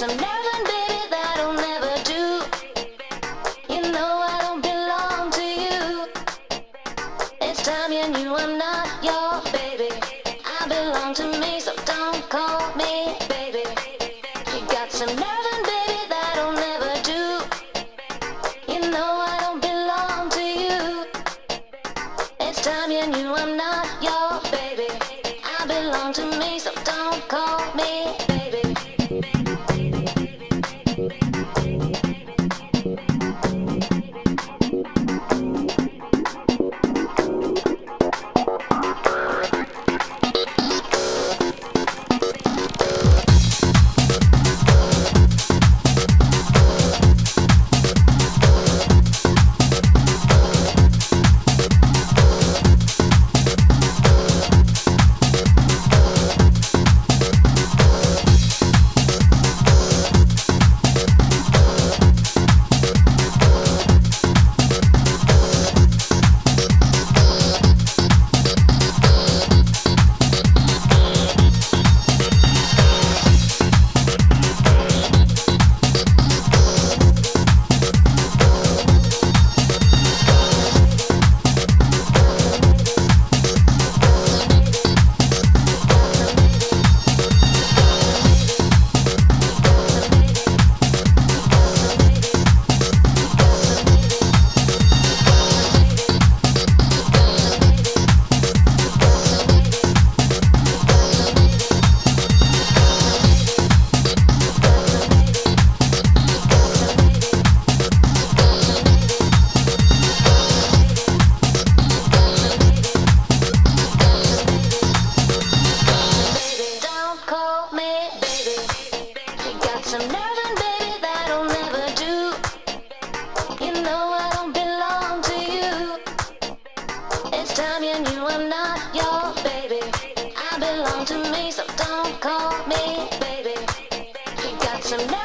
some loving, baby, that'll never do. You know I don't belong to you. It's time you knew I'm not your baby. I belong to me, so don't call me baby. You got some loving, baby, that'll never do. You know I don't belong to you. It's time you knew I'm not your baby. I belong to me, so don't call me baby. Some loving, baby, that'll never do. You know I don't belong to you. It's time you knew I'm not your baby. I belong to me, so don't call me baby. You got some